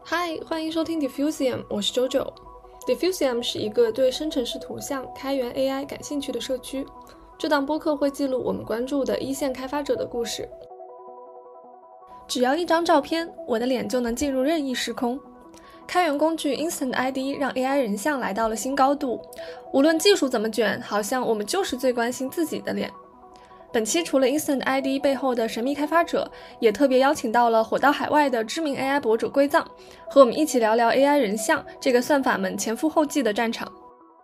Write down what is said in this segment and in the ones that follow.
嗨，欢迎收听 Diffusium， 我是 JoJo。Diffusium 是一个对生成式图像、开源 AI 感兴趣的社区。这档播客会记录我们关注的一线开发者的故事。只要一张照片，我的脸就能进入任意时空。开源工具 Instant ID 让 AI 人像来到了新高度。无论技术怎么卷，好像我们就是最关心自己的脸。本期除了 Instant ID 背后的神秘开发者，也特别邀请到了火到海外的知名 AI 博主归藏，和我们一起聊聊 AI 人像这个算法们前赴后继的战场。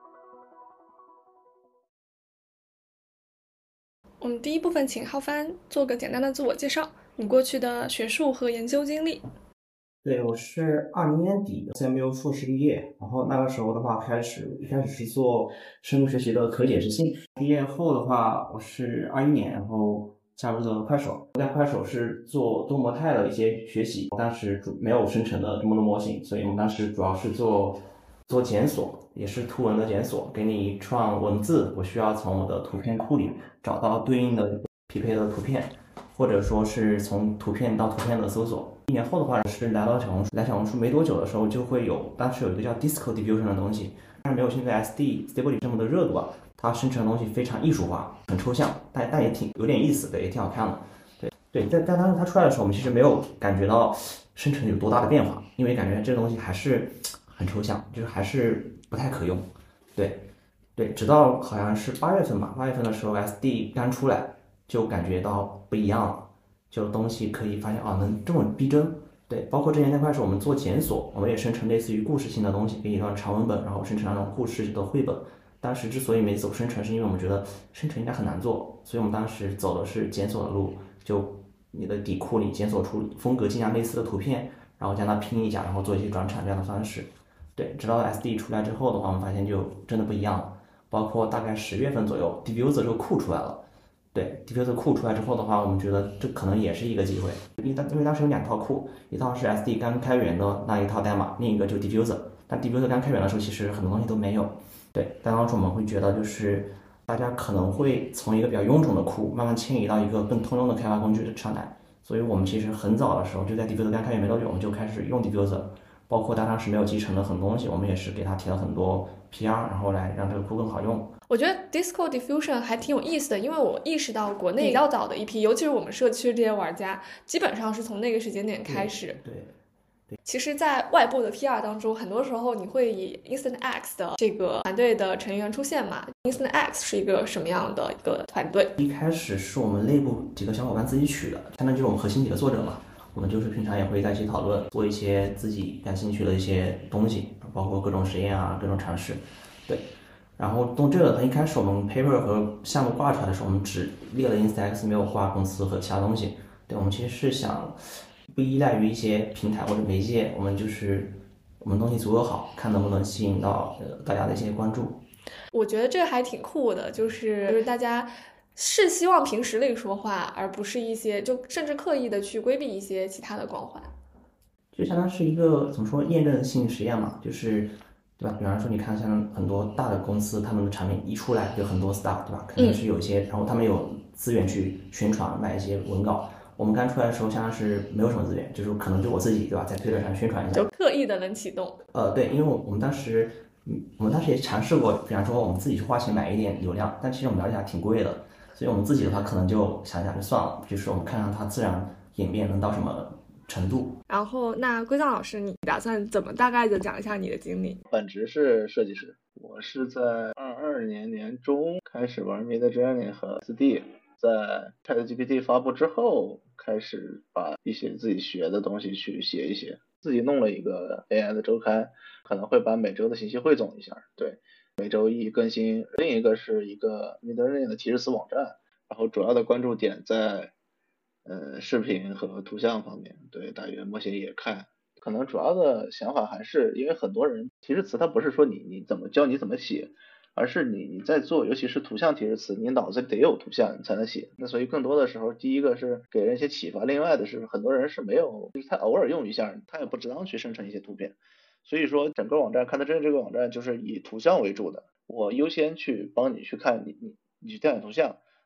我们第一部分请浩帆做个简单的自我介绍，你过去的学术和研究经历。 对，我是2020年底 CMU 硕士毕业，然后那个时候的话，一开始是做深度学习的可解释性。毕业后的话，我是21年，然后加入了快手。在快手是做多模态的一些学习，当时没有生成的多模模型，所以我们当时主要是做检索，也是图文的检索，给你一串文字，我需要从我的图片库里找到对应的匹配的图片，或者说是从图片到图片的搜索。1年后的话是来到小红书，来小红书没多久的时候就会有，当时有一个叫 Disco Diffusion 的东西，但是没有现在 SD Stability 这么的热度啊。它生成的东西非常艺术化，很抽象，但也有点意思的，也挺好看的。对，但当时它出来的时候，我们其实没有感觉到生成有多大的变化，因为感觉这个东西还是很抽象，就是还是不太可用。对，直到好像是8月份吧，8月份的时候 SD 刚出来，就感觉到不一样了。就东西可以发现能这么逼真。对，包括之前那块是我们做检索，我们也生成类似于故事性的东西，给你一段长文本，然后生成那种故事的绘本。当时之所以没走生成，是因为我们觉得生成应该很难做，所以我们当时走的是检索的路，就你的底库里检索出风格尽量类似的图片，然后将它拼一下，然后做一些转产这样的方式。对，直到 SD 出来之后的话，我们发现就真的不一样了。包括大概10月份左右 Diffuser 这个库出来了。对 Diffuser 库出来之后的话，我们觉得这可能也是一个机会，因为当时有2套库，一套是 SD 刚开源的那一套代码，另一个就 Diffuser。但 Diffuser 刚开源的时候，其实很多东西都没有。对，但当时我们会觉得，就是大家可能会从一个比较臃肿的库，慢慢迁移到一个更通用的开发工具上来。所以我们其实很早的时候，就在 Diffuser 刚开源没多久，我们就开始用 Diffuser。包括当时没有集成的很多东西，我们也是给它提了很多 PR，然后来让这个库更好用。 我觉得 Disco Diffusion 还挺有意思的，因为我意识到国内比较早的一批，尤其是我们社区这些玩家，基本上是从那个时间点开始。 对。 其实在外部的 PR 当中，很多时候你会以 Instant X 的这个团队的成员出现嘛。Instant X 是一个什么样的一个团队？ 一开始是我们内部几个小伙伴自己取的，相当于就是我们核心几个作者嘛。我们就是平常也会在一起讨论，做一些自己感兴趣的一些东西，包括各种实验啊，各种尝试。对，然后动这个，一开始我们 paper 和项目挂出来的时候，我们只列了 Instant X，没有挂公司和其他东西。对，我们其实是想不依赖于一些平台或者媒介，我们东西足够好，看能不能吸引到大家的一些关注。 我觉得这个还挺酷的，就是大家是希望凭实力说话，而不是一些就甚至刻意的去规避一些其他的光环。 就相当是一个怎么说验证性实验嘛，就是对吧？比方说你看像很多大的公司，他们的产品一出来就很多 star， 对吧？肯定是有一些，然后他们有资源去宣传，买一些文稿。我们刚出来的时候，相当是没有什么资源，就是可能就我自己，对吧，在推特上宣传一下， 就刻意的能启动。 对，因为我们当时也尝试过，比方说我们自己去花钱买一点流量，但其实我们了解还挺贵的，所以我们自己的话可能就想想就算了，就是我们看看它自然演变能到什么程度。 然后，那归藏老师，你打算怎么大概的讲一下你的经历？ 本职是设计师，我是在22年年中开始玩 Midjourney 和 SD，在 ChatGPT 发布之后，开始把一些自己学的东西去写一写，自己弄了一个 AI 的周刊，可能会把每周的信息汇总一下，对，每周一更新。另一个是一个 Midjourney 的提示词网站，然后主要的关注点在视频和图像方面，对，大约模型也看。可能主要的想法还是因为很多人提示词，它不是说你怎么教你怎么写，而是你在做，尤其是图像提示词，你脑子得有图像你才能写。那所以更多的时候，第一个是给人一些启发，另外的是很多人是没有，就是他偶尔用一下，他也不知道去生成一些图片。所以说整个网站看得真这个网站就是以图像为主的，我优先去帮你去看你去调研图像。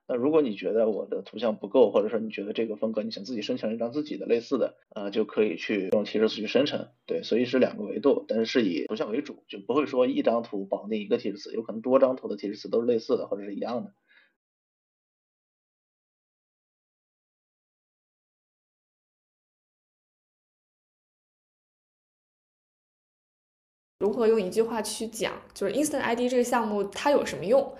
那如果你觉得我的图像不够，或者说你觉得这个风格你想自己生成一张自己的类似的，就可以去用提示词去生成。对，所以是两个维度，但是是以图像为主，就不会说一张图绑定一个提示词，有可能多张图的提示词都是类似的或者是一样的。 如何用一句话去讲，就是 Instant ID 这个项目它有什么用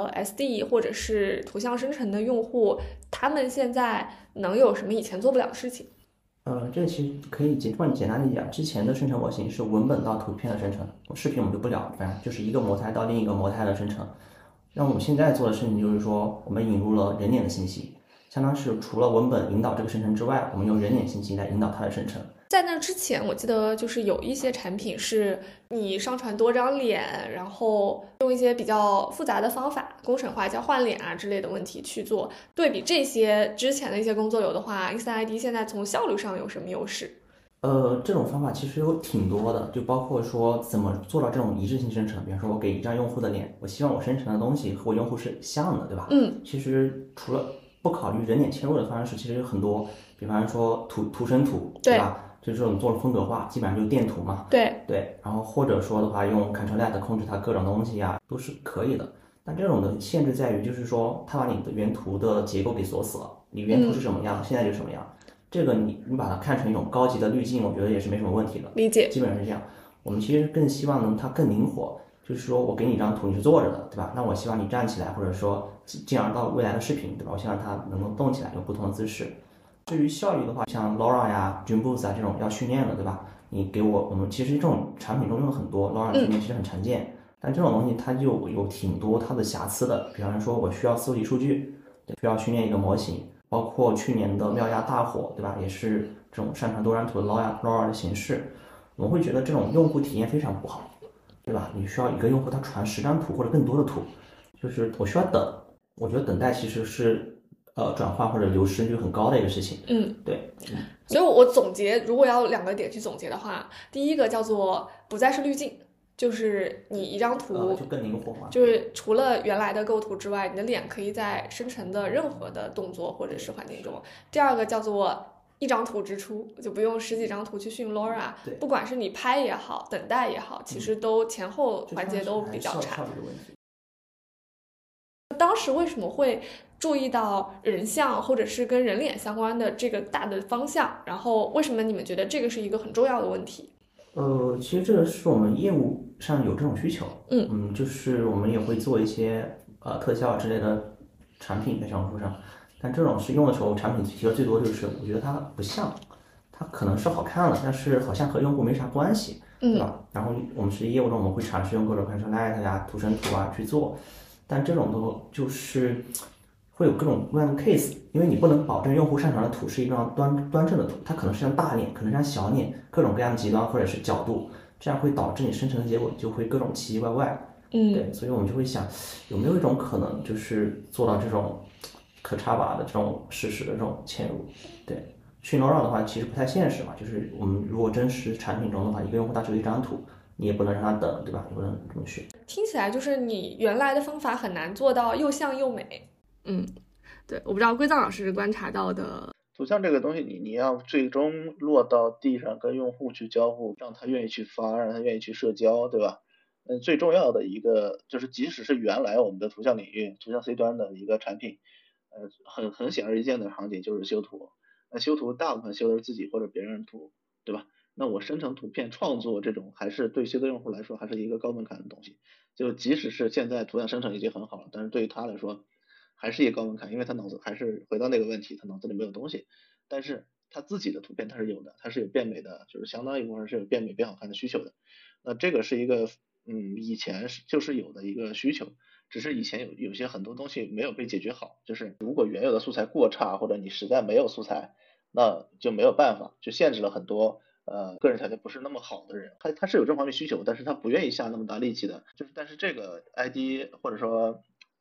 ？SD 或者是图像生成的用户，他们现在能有什么以前做不了的事情？ 这个其实可以简单的讲，之前的生成模型是文本到图片的生成，视频我们就不聊，反正就是一个模态到另一个模态的生成。那我们现在做的事情就是说，我们引入了人脸的信息，相当是除了文本引导这个生成之外，我们用人脸信息来引导它的生成。 在那之前，我记得就是有一些产品是你上传多张脸，然后用一些比较复杂的方法，工程化叫换脸啊之类的问题去做。对比这些之前的一些工作流的话 ，Instant ID 现在从效率上有什么优势？ 这种方法其实有挺多的，就包括说怎么做到这种一致性生成。比方说，我给一张用户的脸，我希望我生成的东西和我用户是像的，对吧？其实除了不考虑人脸切入的方式，其实有很多，比方说图生图，对吧？就是我们做了风格化，基本上就是电图嘛。对，然后或者说的话，用 Ctrl+Alt 控制它各种东西啊，都是可以的。但这种的限制在于，就是说它把你的原图的结构给锁死了，你原图是什么样，现在就什么样。这个你把它看成一种高级的滤镜，我觉得也是没什么问题的。 理解， 基本上是这样。我们其实更希望它更灵活，就是说我给你一张图，你是坐着的，对吧？那我希望你站起来，或者说进而到未来的视频，对吧？我希望它能够动起来，有不同的姿势。至于效率的话，像 LoRa 呀、Dreamboost 啊这种要训练的，对吧？你给我们其实这种产品中用的很多 ，LoRa 训练其实很常见，但这种东西它就有挺多它的瑕疵的。比方说，我需要搜集数据，需要训练一个模型。包括去年的妙亚大火，对吧？也是这种上传多张图的 LoRa 的形式，我们会觉得这种用户体验非常不好，对吧？你需要一个用户他传10张图或者更多的图，就是我需要等，我觉得等待其实是转换或者流失率很高的一个事情。对。 所以我总结，如果要2个点去总结的话，第一个叫做不再是滤镜。就是你一张图就更灵活嘛， 就是除了原来的构图之外，你的脸可以在生成的任何的动作或者是环境中。第二个叫做一张图直出，就不用10几张图去训 LoRa，不管是你拍也好，等待也好，其实都前后环节都比较差。当时为什么会注意到人像或者是跟人脸相关的这个大的方向？然后为什么你们觉得这个是一个很重要的问题？ 其实这个是我们业务上有这种需求，就是我们也会做一些特效之类的产品在小红书上，但这种是用的时候产品提的最多就是我觉得它不像，它可能是好看了，但是好像和用户没啥关系，对吧？然后我们实际业务中我们会尝试用各种 Ctrl+Alt 呀、图生图啊去做，但这种都就是会有各种各样的 case， 因为你不能保证用户上传的图是一张端正的图，它可能是张大脸，可能是张小脸，各种各样的极端或者是角度，这样会导致你生成的结果就会各种奇奇怪怪。对，所以我们就会想，有没有一种可能，就是做到这种可插拔的这种实时的这种嵌入。对，训 LoRa 的话其实不太现实嘛，就是我们如果真实产品中的话，一个用户他只有一张图，你也不能让他等，对吧？也不能这么训。 听起来就是你原来的方法很难做到又像又美。对，我不知道归藏老师观察到的。 图像这个东西你要最终落到地上跟用户去交互，让他愿意去发，让他愿意去社交，对吧？最重要的一个就是即使是原来我们的图像领域图像 C 端的一个产品，很显而易见的场景就是修图。那修图大部分修的是自己或者别人的图，对吧？那我生成图片创作这种还是对修的用户来说还是一个高门槛的东西，就即使是现在图像生成已经很好了，但是对于他来说还是一个高门槛，因为他脑子还是回到那个问题，他脑子里没有东西，但是他自己的图片他是有的，他是有变美的，就是相当一部分是有变美变好看的需求的。那这个是一个以前就是有的一个需求，只是以前有些很多东西没有被解决好，就是如果原有的素材过差，或者你实在没有素材，那就没有办法，就限制了很多个人条件不是那么好的人，他是有这方面需求，但是他不愿意下那么大力气的，就是但是这个 ID 或者说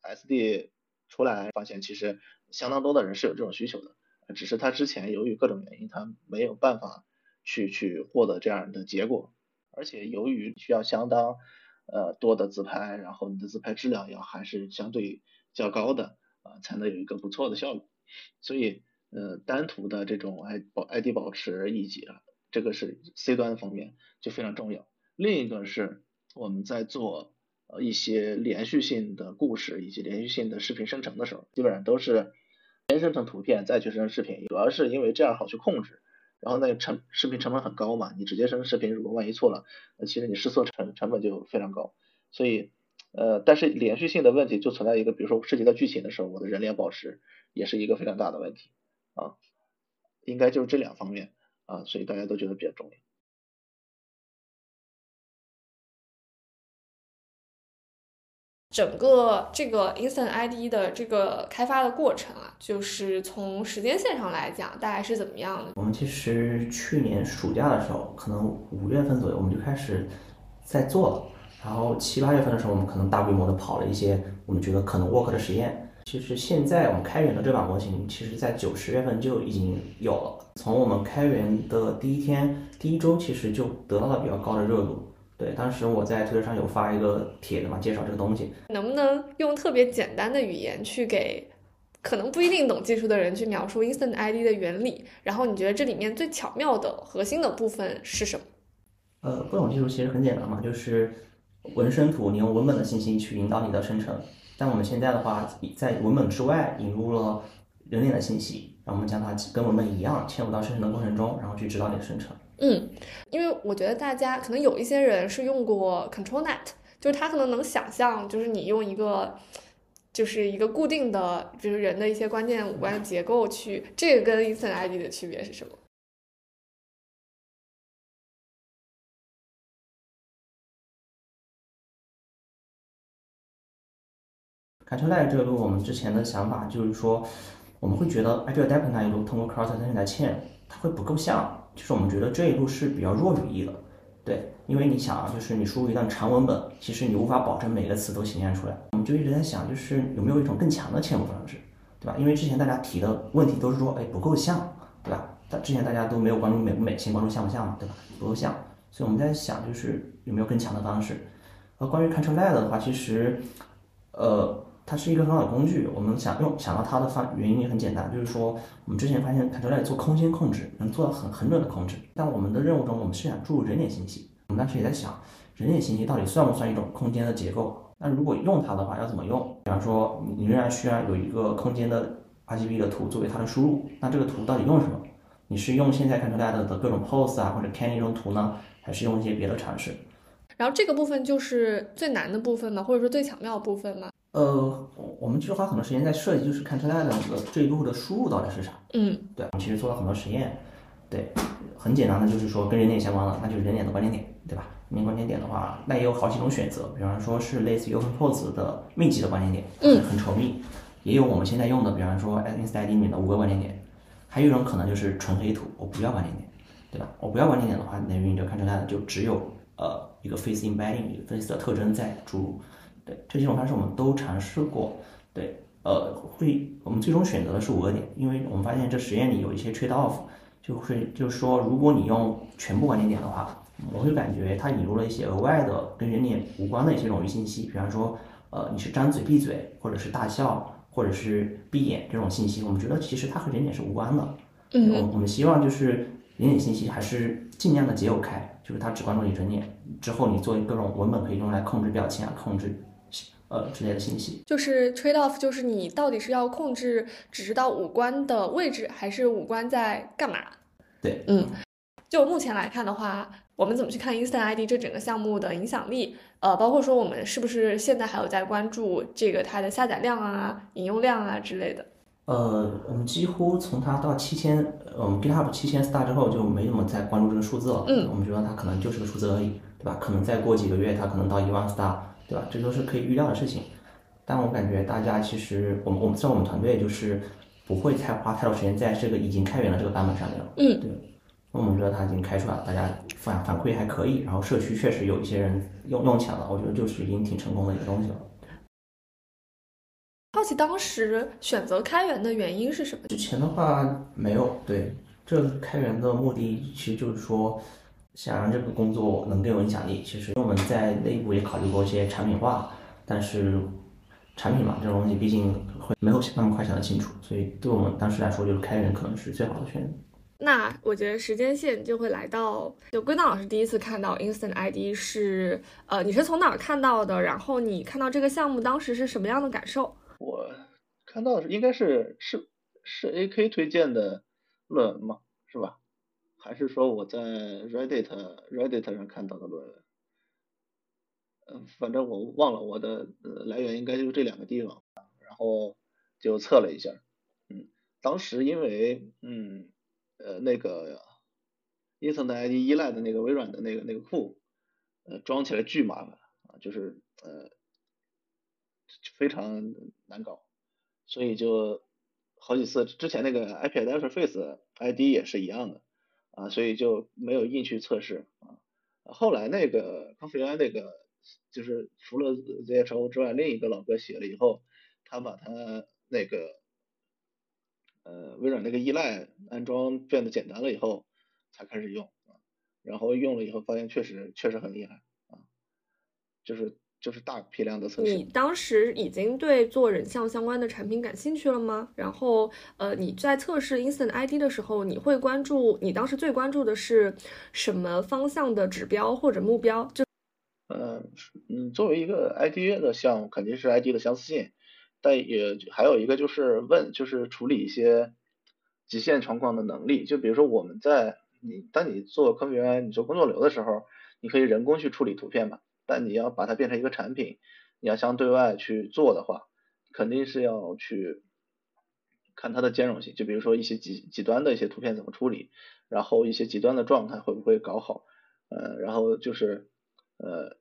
SD 出来发现其实相当多的人是有这种需求的，只是他之前由于各种原因他没有办法去获得这样的结果，而且由于需要相当多的自拍，然后你的自拍质量要还是相对较高的， 才能有一个不错的效果。所以单图的这种ID 保持以及这个是 C 端方面就非常重要。另一个是我们在做一些连续性的故事以及连续性的视频生成的时候，基本上都是先生成图片再去生成视频，主要是因为这样好去控制。然后那个视频成本很高嘛，你直接生成视频，如果万一错了，其实你试错成本就非常高。所以但是连续性的问题就存在一个，比如说涉及到剧情的时候，我的人脸保持也是一个非常大的问题应该就是这2方面所以大家都觉得比较重要。 整个这个 Instant ID 的这个开发的过程就是从时间线上来讲，大概是怎么样的？ 我们其实去年暑假的时候，可能5月份左右，我们就开始在做了。然后7、8月份的时候，我们可能大规模的跑了一些我们觉得可能 work 的实验。其实现在我们开源的这版模型，其实在9、10月份就已经有了。从我们开源的第一天、第一周，其实就得到了比较高的热度。对，当时我在推特上有发一个帖子嘛，介绍这个东西。 能不能用特别简单的语言去给可能不一定懂技术的人去描述 Instant ID 的原理？然后你觉得这里面最巧妙的核心的部分是什么？ 不懂技术其实很简单嘛，就是文生图，你用文本的信息去引导你的生成。但我们现在的话，在文本之外引入了人脸的信息，让我们将它跟文本一样嵌入到生成的过程中，然后去指导你的生成。 因为我觉得大家可能有一些人是用过 ControlNet， 就是他可能能想象，就是你用一个固定的，就是人的一些关键五官的结构去，这个跟 Instant ID 的区别是什么 ？ControlNet 这个路，我们之前的想法就是说，我们会觉得 Ideal Adapter 那一路通过 Cross Attention 来嵌，它会不够像。就是我们觉得这一路是比较弱语义的，对，因为你想就是你输入一段长文本，其实你无法保证每个词都显现出来。我们就一直在想，就是有没有一种更强的嵌入方式，对吧？因为之前大家提的问题都是说，不够像，对吧？之前大家都没有关注美不美，先关注像不像嘛，对吧？不够像，所以我们在想，就是有没有更强的方式。关于 ControlNet 的话，其实，它是一个很好的工具，我们想到它的原因也很简单，就是说我们之前发现 ControlNet 做空间控制能做到很准的控制，但我们的任务中我们是想注入人脸信息，我们当时也在想人脸信息到底算不算一种空间的结构？那如果用它的话要怎么用？比方说你仍然需要有一个空间的 RGB 的图作为它的输入，那这个图到底用什么？你是用现在 ControlNet 的各种 pose 或者 Canny 这种图呢，还是用一些别的尝试？ 然后这个部分就是最难的部分吗？或者说最巧妙的部分吗？ 我们其实花很多时间在设计，就是 ControlNet 的这一步的输入到底是啥？对，我们其实做了很多实验，对，很简单的就是说跟人脸相关的，那就是人脸的关键点，对吧？人脸关键点的话，那也有好几种选择，比方说是类似于 OpenPose 的密集的关键点，很稠密，也有我们现在用的，比方说 Instant ID 里面的5个关键点，还有一种可能就是纯黑图，我不要关键点，对吧？我不要关键点的话，等于你的 ControlNet 就只有一个 face embedding， 一个 face 的特征在注入。对，这几种方式我们都尝试过。对，我们最终选择的是5个点，因为我们发现这实验里有一些 trade off， 就是说，如果你用全部关键点的话，我会感觉它引入了一些额外的跟人脸无关的一些冗余信息，比方说，你是张嘴闭嘴，或者是大笑，或者是闭眼这种信息，我们觉得其实它和人脸是无关的。我们希望就是人脸信息还是尽量的解耦开，就是它只关注你人脸，之后你做各种文本可以用来控制表情控制之类的信息。 就是 trade off， 就是你到底是要控制只知道五官的位置，还是五官在干嘛？ 对， 就目前来看的话，我们怎么去看 Instant ID 这整个项目的影响力？包括说我们是不是现在还有在关注这个它的下载量引用量之类的？ 我们几乎从它到7000，我们 GitHub 7000 star 之后就没怎么再关注这个数字了。我们觉得它可能就是个数字而已，对吧？可能再过几个月它可能到1万 star， 对吧？这都是可以预料的事情。但我感觉大家其实，我们在我们团队就是不会花太多时间在这个已经开源的这个版本上面了。对。我们觉得它已经开出来了，大家反馈还可以，然后社区确实有一些人用起来了，我觉得就是已经挺成功的一个东西了。 好奇当时选择开源的原因是什么？ 之前的话没有，对，这个开源的目的其实就是说想让这个工作能更有影响力。其实我们在内部也考虑过一些产品化，但是产品嘛，这种东西毕竟会没有那么快想得清楚，所以对我们当时来说，就是开源可能是最好的选择。 那我觉得时间线就会来到，就归档老师第一次看到 Instant ID 是，你是从哪儿看到的？然后你看到这个项目当时是什么样的感受？ 我看到应该是 AK 推荐的论文嘛，是吧？还是说我在 Reddit 上看到的论文？反正我忘了我的来源应该就这两个地方，然后就测了一下，当时因为那个 Instant ID 依赖的那个微软的那个库，装起来巨麻烦啊，就是非常难搞，所以就好几次，之前那个 IP Adapter Face ID 也是一样的啊，所以就没有硬去测试啊。后来那个 Confi 那个就是除了 ZHO 之外，另一个老哥写了以后，他把他那个微软那个依赖安装变得简单了以后，才开始用啊，然后用了以后发现确实很厉害啊，就是大批量的测试。 你当时已经对做人像相关的产品感兴趣了吗？然后你在测试 Instant ID 的时候，你当时最关注的是什么方向的指标或者目标？ 作为一个 ID 的项目，肯定是 ID 的相似性，但也还有一个就是处理一些极限状况的能力。就比如说当你做科学员，你做工作流的时候，你可以人工去处理图片嘛，但你要把它变成一个产品，你要向对外去做的话，肯定是要去看它的兼容性。就比如说一些极端的一些图片怎么处理，然后一些极端的状态会不会搞好，然后就是呃。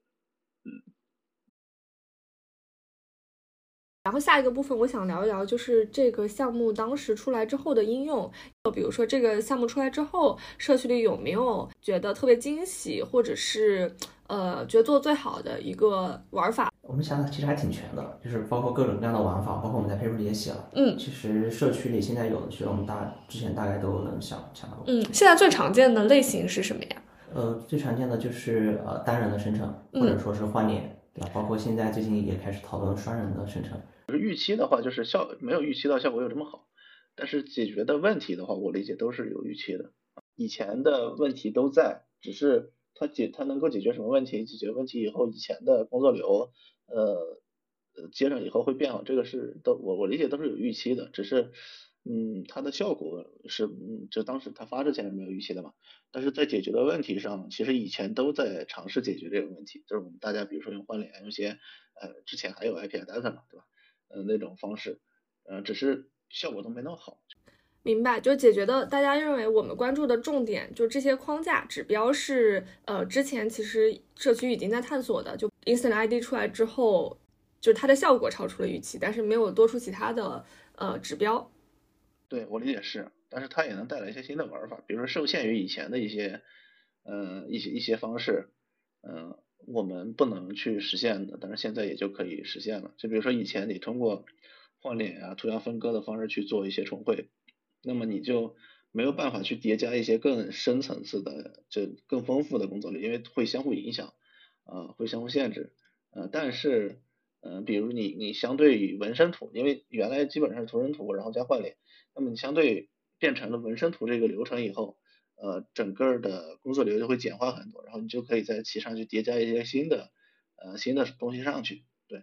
然后下一个部分我想聊一聊，就是这个项目当时出来之后的应用，比如说这个项目出来之后，社区里有没有觉得特别惊喜，或者是觉得做最好的一个玩法？ 我们想的其实还挺全的，就是包括各种各样的玩法，包括我们在 paper 里也写了。其实社区里现在有的，其实我们之前大概都能想到。 现在最常见的类型是什么呀？ 最常见的就是单人的生成，或者说是换脸，对吧？包括现在最近也开始讨论双人的生成。 预期的话，就是没有预期到效果有这么好，但是解决的问题的话，我理解都是有预期的。以前的问题都在，只是它能够解决什么问题？解决问题以后，以前的工作流接上以后会变好，这个我理解都是有预期的，只是它的效果是就当时它发之前是没有预期的嘛。但是在解决的问题上，其实以前都在尝试解决这个问题，就是我们大家比如说用换脸，用些之前还有 IP Adapter 嘛，对吧？那种方式，只是效果都没那么好。 明白，就解决的大家认为我们关注的重点，就这些框架指标是之前其实社区已经在探索的，就 Instant ID 出来之后，就是它的效果超出了预期，但是没有多出其他的指标。 对，我理解是，但是它也能带来一些新的玩法，比如说受限于以前的一些方式，我们不能去实现的，但是现在也就可以实现了。就比如说以前你通过换脸啊、图像分割的方式去做一些重绘，那么你就没有办法去叠加一些更深层次的、就更丰富的工作力，因为会相互影响，会相互限制，但是比如你相对于纹身图，因为原来基本上是图人图，然后加换脸，那么你相对变成了纹身图这个流程以后，整个的工作流就会简化很多，然后你就可以在其上去叠加一些新的东西上去。对。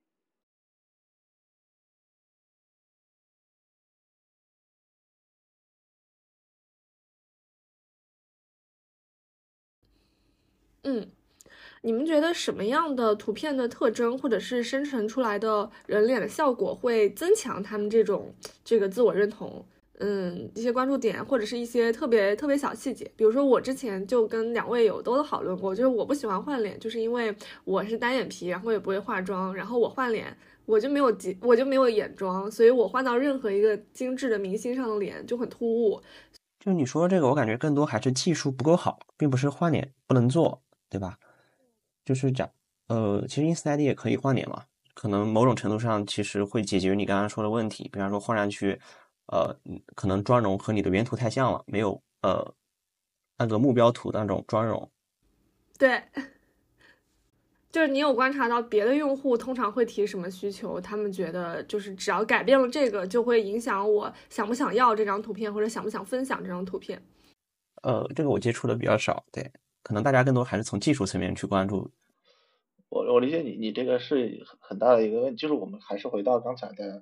你们觉得什么样的图片的特征，或者是生成出来的人脸的效果，会增强他们这个自我认同？一些关注点，或者是一些特别特别小细节。比如说，我之前就跟2位都讨论过，就是我不喜欢换脸，就是因为我是单眼皮，然后也不会化妆，然后我换脸我就没有眼妆，所以我换到任何一个精致的明星上的脸就很突兀。 就你说这个，我感觉更多还是技术不够好，并不是换脸不能做，对吧？就是讲，其实 Instant ID 也可以换脸嘛，可能某种程度上其实会解决你刚刚说的问题，比方说换上去，可能妆容和你的原图太像了，没有那个目标图的那种妆容。 对， 就是你有观察到别的用户通常会提什么需求？他们觉得就是只要改变了这个，就会影响我想不想要这张图片，或者想不想分享这张图片。 这个我接触的比较少，对，可能大家更多还是从技术层面去关注。 我理解你这个是很大的一个问题，就是我们还是回到刚才的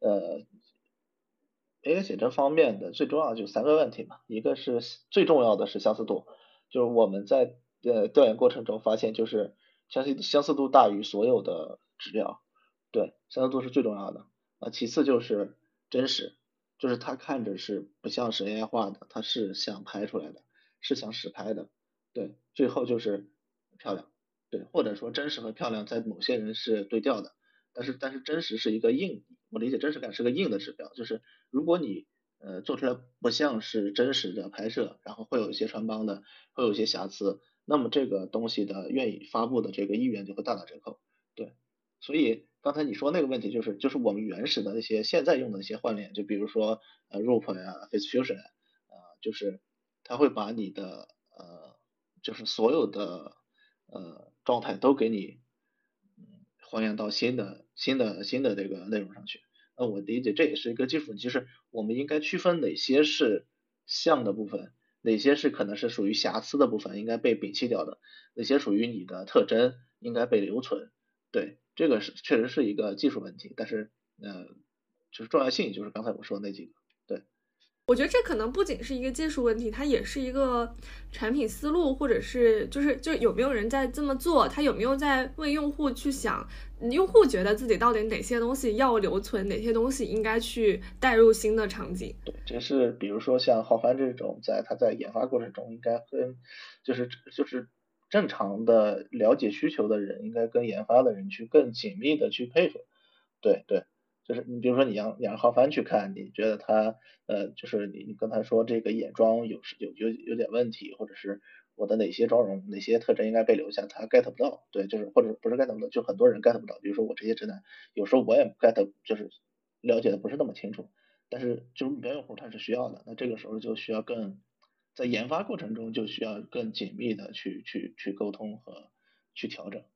AI 写真方面的最重要的就3个问题嘛，一个是最重要的是相似度，就是我们在调研过程中发现，就是相似度大于所有的指标，对，相似度是最重要的其次就是真实，就是它看着是不像是 AI 画的，它是像拍出来的，是像实拍的，对，最后就是漂亮，对，或者说真实和漂亮在某些人是对调的，但是真实是一个硬，我理解真实感是个硬的指标，就是如果你做出来不像是真实的拍摄，然后会有一些穿帮的，会有一些瑕疵，那么这个东西的愿意发布的这个意愿就会大打折扣。对，所以刚才你说那个问题就是我们原始的那些现在用的那些换脸，就比如说Rope 呀、Face Fusion 就是它会把你的就是所有的状态都给你还原到新的这个内容上去。我理解这也是一个技术问题，就是我们应该区分哪些是像的部分，哪些是可能是属于瑕疵的部分应该被摒弃掉的，哪些属于你的特征应该被留存。对，这个是确实是一个技术问题，但是就是重要性就是刚才我说的那几个。对， 我觉得这可能不仅是一个技术问题，它也是一个产品思路，或者是就有没有人在这么做，他有没有在为用户去想，用户觉得自己到底哪些东西要留存，哪些东西应该去带入新的场景。 对，这是比如说像浩帆这种，他在研发过程中应该跟就是正常的了解需求的人，应该跟研发的人去更紧密的去配合。对对，就是你比如说你让浩帆去看，你觉得他就是你跟他说这个眼妆有点问题，或者是我的哪些妆容哪些特征应该被留下，他 get 不到。对，就是或者不是 get 不到，就很多人 get 不到。比如说我这些直男，有时候我也 get 就是了解的不是那么清楚，但是就是目标用户他是需要的，那这个时候就需要在研发过程中就需要更紧密的去沟通和去调整。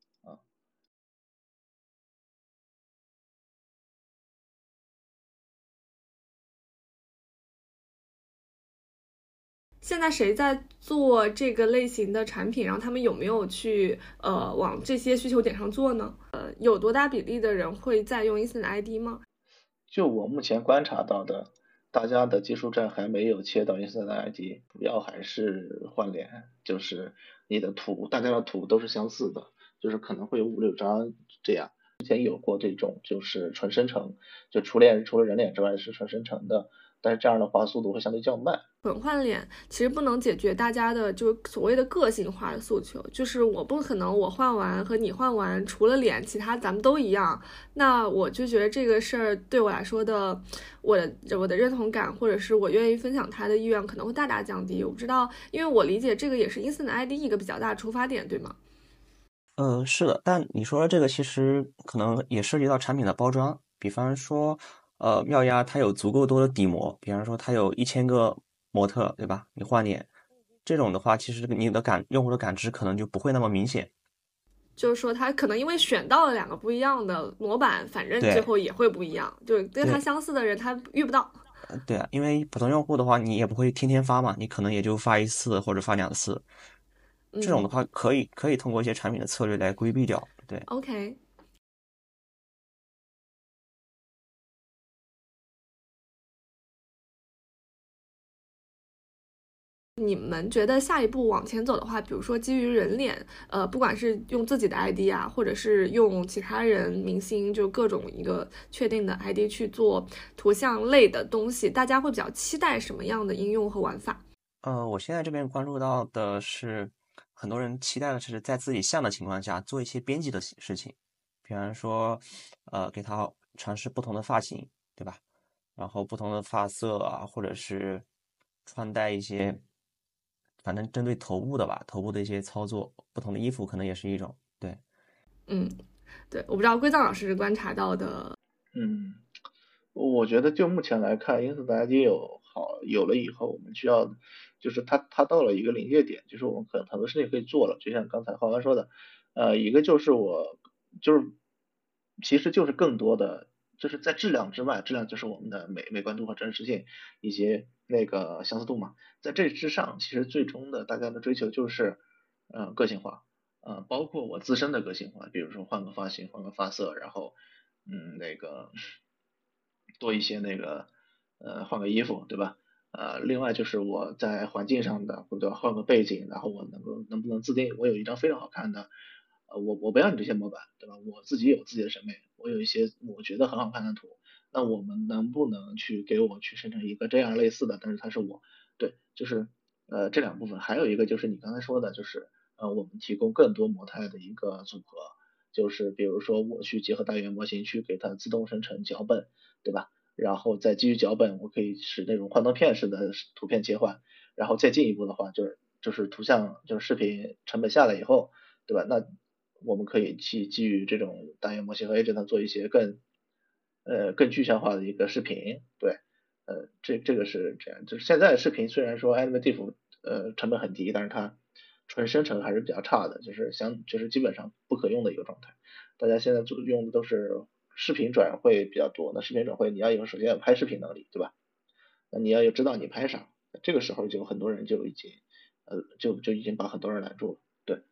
现在谁在做这个类型的产品，然后他们有没有去往这些需求点上做呢？有多大比例的人会在用 Instant ID 吗？ 就我目前观察到的，大家的技术栈还没有切到 Instant ID，主要还是换脸，就是你的图，大家的图都是相似的，就是可能会有5、6张这样。之前有过这种就是纯生成，就除了人脸之外是纯生成的，但是这样的话速度会相对较慢。 混换脸其实不能解决大家的就所谓的个性化的诉求，就是我不可能我换完和你换完除了脸其他咱们都一样，那我就觉得这个事儿对我来说的我的认同感或者是我愿意分享它的意愿可能会大大降低。我不知道，因为我理解这个也是 Instant ID 一个比较大的出发点，对吗？ 是的，但你说的这个其实可能也涉及到产品的包装，比方说妙压它有足够多的底模，比方说它有1000个模特，对吧？你换脸这种的话，其实你的用户的感知可能就不会那么明显。 就是说他可能因为选到了2个不一样的模板，反正最后也会不一样，就跟他相似的人他遇不到。 对啊，因为普通用户的话，你也不会天天发嘛，你可能也就发1次或者发2次。这种的话可以通过一些产品的策略来规避掉。对 ，OK。你们觉得下一步往前走的话，比如说基于人脸，不管是用自己的 ID 啊，或者是用其他人明星，就各种一个确定的 ID 去做图像类的东西，大家会比较期待什么样的应用和玩法？ 我现在这边关注到的是，很多人期待的是在自己像的情况下做一些编辑的事情，比方说，给他尝试不同的发型，对吧？然后不同的发色啊，或者是穿戴一些，反正针对头部的吧，头部的一些操作，不同的衣服可能也是一种。对， 对，我不知道归藏老师观察到的。 我觉得就目前来看，Instant ID 有了以后，我们需要就是它到了一个临界点，就是我们可能很多事情可以做了，就像刚才浩文说的，一个就是其实就是更多的就是在质量之外，质量就是我们的美观度和真实性以及那个相似度嘛，在这之上，其实最终的大家的追求就是个性化，包括我自身的个性化，比如说换个发型，换个发色，然后那个多一些那个换个衣服，对吧？另外就是我在环境上的，或者换个背景，然后我能不能自定，我有一张非常好看的，我不要你这些模板，对吧？我自己有自己的审美，我有一些我觉得很好看的图，那我们能不能给我去生成一个这样类似的，但是它是我，对，就是这两部分，还有一个就是你刚才说的，就是我们提供更多模态的一个组合，就是比如说我去结合大语言模型去给它自动生成脚本，对吧？然后再基于脚本，我可以使那种幻灯片式的图片切换，然后再进一步的话，就是图像就是视频成本下来以后，对吧？那我们可以去基于这种大语言模型和 agent 做一些更具象化的一个视频，对，这个是这样，就是现在视频虽然说 Animative 成本很低，但是它纯生成还是比较差的，就是基本上不可用的一个状态。大家现在用的都是视频转会比较多，那视频转会你要首先有拍视频能力，对吧？那你要知道你拍啥，这个时候就很多人就已经就已经把很多人拦住了，对。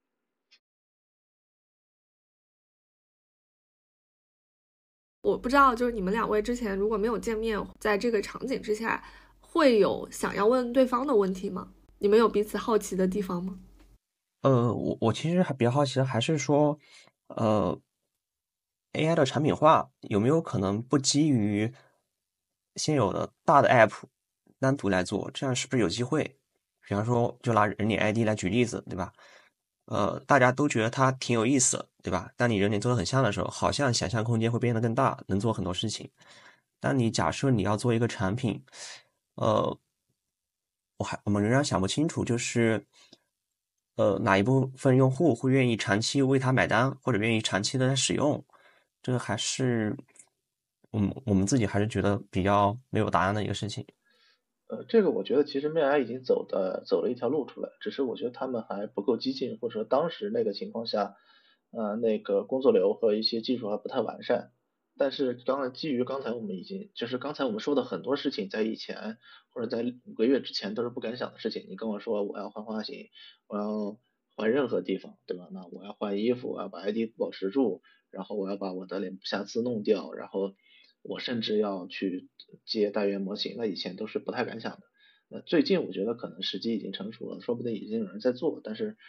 我不知道，就是你们两位之前如果没有见面，在这个场景之下，会有想要问对方的问题吗？你们有彼此好奇的地方吗？ 我其实还比较好奇的还是说，AI 的产品化有没有可能不基于现有的大的 App 单独来做？这样是不是有机会？比方说，就拿人脸 ID 来举例子，对吧？大家都觉得它挺有意思的，对吧？当你人脸做的很像的时候，好像想象空间会变得更大，能做很多事情。但你假设你要做一个产品，呃，我们仍然想不清楚，就是哪一部分用户会愿意长期为它买单，或者愿意长期的使用，这个还是我们自己还是觉得比较没有答案的一个事情。 这个我觉得其实 AI 已经走了一条路出来，只是我觉得他们还不够激进，或者说当时那个情况下，那个工作流和一些技术还不太完善。但是基于刚才我们就是刚才我们说的很多事情，在以前或者在5个月之前都是不敢想的事情。你跟我说我要换发型，我要换任何地方，对吧？那我要换衣服，我要把 ID 保持住，然后我要把我的脸部瑕疵弄掉，然后我甚至要去接大语言模型，那以前都是不太敢想的。那最近我觉得可能时机已经成熟了，说不定已经有人在做，但是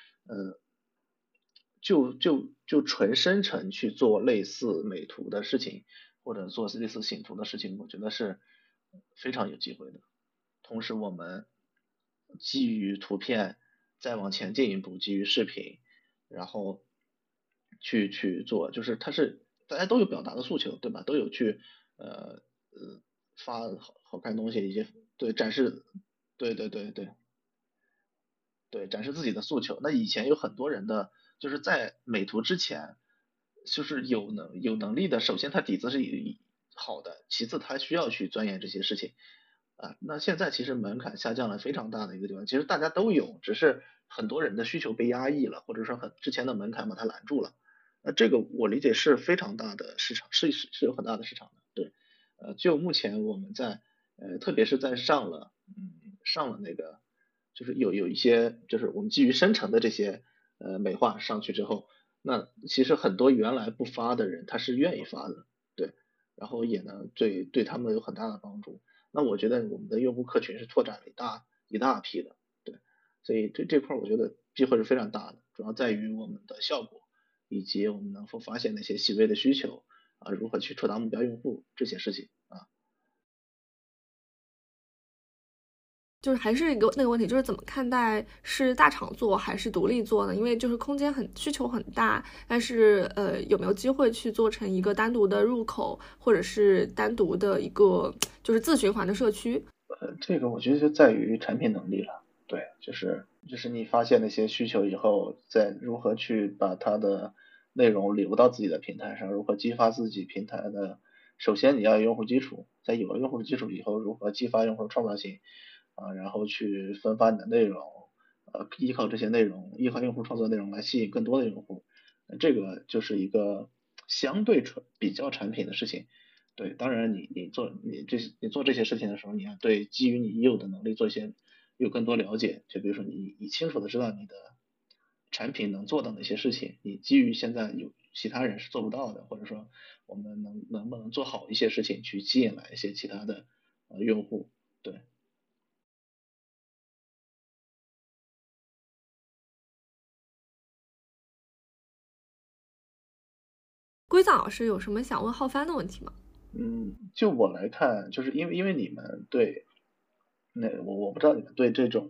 就纯生成去做类似美图的事情，或者做类似醒图的事情，我觉得是非常有机会的。同时，我们基于图片再往前进一步，基于视频，然后去做，就是大家都有表达的诉求，对吧？都有去发好看东西，一些对展示，对对对对对，展示自己的诉求。那以前有很多人就是在美图之前，就是有能力的，首先他底子是好的，其次他需要去钻研这些事情那现在其实门槛下降了非常大的一个地方，其实大家都有，只是很多人的需求被压抑了，或者说之前的门槛把它拦住了。这个我理解是非常大的市场，是有很大的市场的。对，就目前我们特别是在上了那个，就是有一些就是我们基于生成的这些美化上去之后，那其实很多原来不发的人他是愿意发的，对，然后也能对他们有很大的帮助。那我觉得我们的用户客群是拓展了一大批的，对，所以这块我觉得机会是非常大的，主要在于我们的效果以及我们能否发现那些细微的需求如何去触达目标用户这些事情就是还是那个问题，就是怎么看待是大厂做还是独立做呢？因为就是空间需求很大，但是有没有机会去做成一个单独的入口，或者是单独的一个就是自循环的社区？ 这个我觉得就在于产品能力了，对，就是你发现那些需求以后，再如何去把它的内容流到自己的平台上，如何激发自己平台的，首先你要有用户基础，在有了用户的基础以后，如何激发用户的创造性， 然后去分发你的内容，依靠这些内容，依靠用户创作内容来吸引更多的用户，这个就是一个相对比较产品的事情。对，当然你做这些事情的时候，你要对基于你已有的能力有更多了解，就比如说你清楚的知道你的产品能做到哪些事情，你基于现在有其他人是做不到的，或者说我们能不能做好一些事情去吸引来一些其他的用户，对。 龟藏老师有什么想问浩帆的问题吗？ 就我来看，就是因为你们对，我不知道你们对这种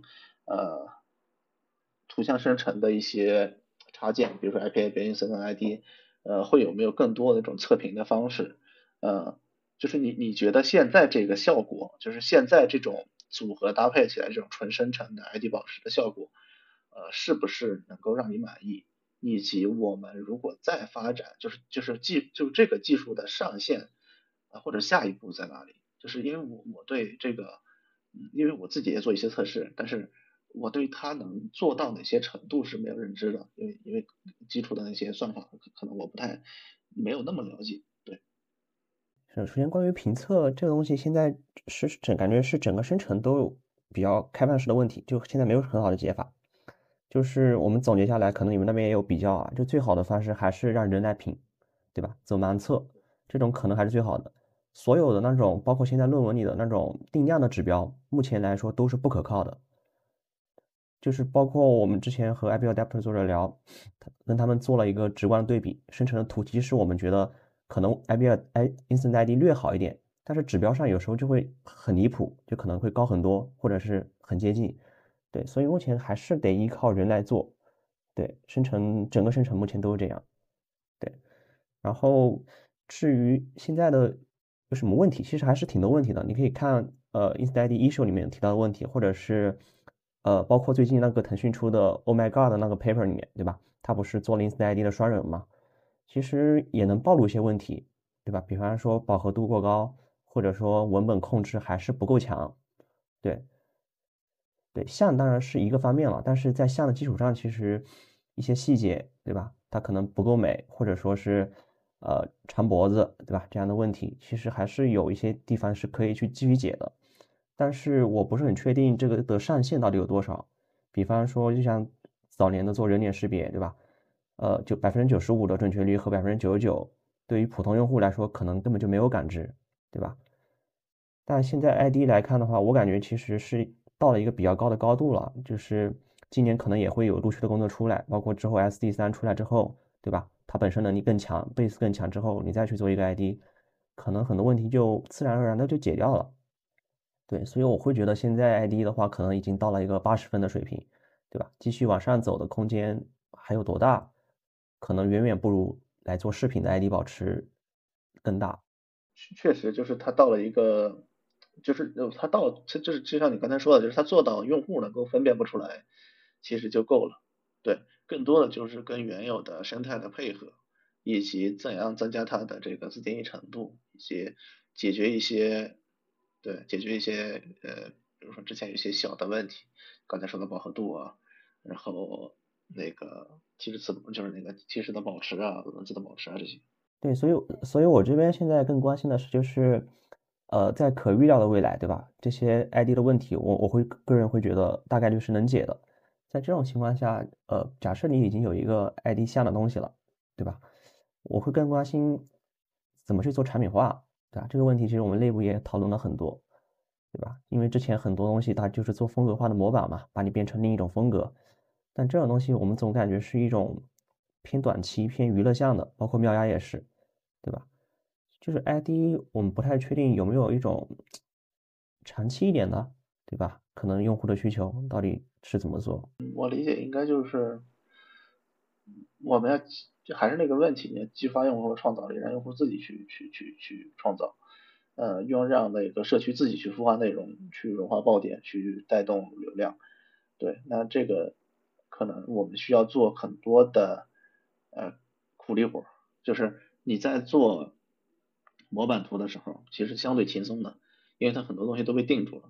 图像生成的一些插件，比如说 IPA 别因 Instant ID，会有没有更多的这种测评的方式？就是你觉得现在这个效果，就是现在这种组合搭配起来这种纯生成的 ID 宝石的效果，是不是能够让你满意？以及我们如果再发展，就这个技术的上限或者下一步在哪里？就是因为我对这个，因为我自己也做一些测试，但是我对它能做到哪些程度是没有认知的，因为基础的那些算法可能我没有那么了解，对。 首先关于评测这个东西，现在感觉是整个生成都有比较开放式的问题，就现在没有很好的解法。就是我们总结下来，可能你们那边也有比较啊，就最好的方式还是让人来评，对吧？走盲测，这种可能还是最好的。所有的那种，包括现在论文里的那种定量的指标，目前来说都是不可靠的。就是包括我们之前和 IB Adapter 作者聊，跟他们做了一个直观的对比，生成的图即使我们觉得可能 Instant ID 略好一点，但是指标上有时候就会很离谱，就可能会高很多，或者是很接近。对，所以目前还是得依靠人来做。对，整个生成目前都是这样。对，然后至于现在的有什么问题，其实还是挺多问题的。你可以看Instant ID issue 里面提到的问题，或者是包括最近那个腾讯出的 Oh My God 的那个 paper 里面，对吧？它不是做了 Instant ID 的双人吗？其实也能暴露一些问题，对吧？比方说饱和度过高，或者说文本控制还是不够强。对，对，像当然是一个方面了，但是在像的基础上，其实一些细节，对吧？它可能不够美，或者说是长脖子，对吧？这样的问题，其实还是有一些地方是可以去继续解的。但是我不是很确定这个的上限到底有多少。比方说，就像早年的做人脸识别，对吧？就95%的准确率和99%，对于普通用户来说，可能根本就没有感知，对吧？但现在 ID 来看的话，我感觉其实是到了一个比较高的高度了，就是今年可能也会有陆续的工作出来，包括之后 SD3出来之后，对吧？它本身能力更强，base 更强之后，你再去做一个 ID，可能很多问题就自然而然的就解掉了。对，所以我会觉得现在 ID 的话，可能已经到了一个80分的水平，对吧？继续往上走的空间还有多大？可能远远不如来做视频的 ID 保持更大。 确实就是它到了一个，就是它到就是就像你刚才说的，就是它做到用户能够分辨不出来，其实就够了。对，更多的就是跟原有的生态的配合，以及怎样增加它的这个自定义程度，以及解决一些解决一些比如说之前有一些小的问题，刚才说的饱和度啊，然后那个提示词就是那个提示的保持啊，文字的保持啊这些。 对，所以我这边现在更关心的是，就是，在可预料的未来，对吧？这些 ID 的问题，我个人会觉得大概率是能解的。在这种情况下，假设你已经有一个 ID 像的东西了，对吧？我会更关心怎么去做产品化，对吧？这个问题其实我们内部也讨论了很多，对吧？因为之前很多东西它就是做风格化的模板嘛，把你变成另一种风格。但这种东西我们总感觉是一种偏短期、偏娱乐向的，包括妙压也是。对吧？就是 ID 我们不太确定有没有一种长期一点的，对吧？可能用户的需求到底是怎么做？ 我理解应该就是我们就还是那个问题，你激发用户的创造力，让用户自己去创造，让那个社区自己去孵化内容，去融化爆点，去带动流量。对，那这个可能我们需要做很多的苦力活，就是你在做模板图的时候，其实相对轻松的，因为它很多东西都被定住了。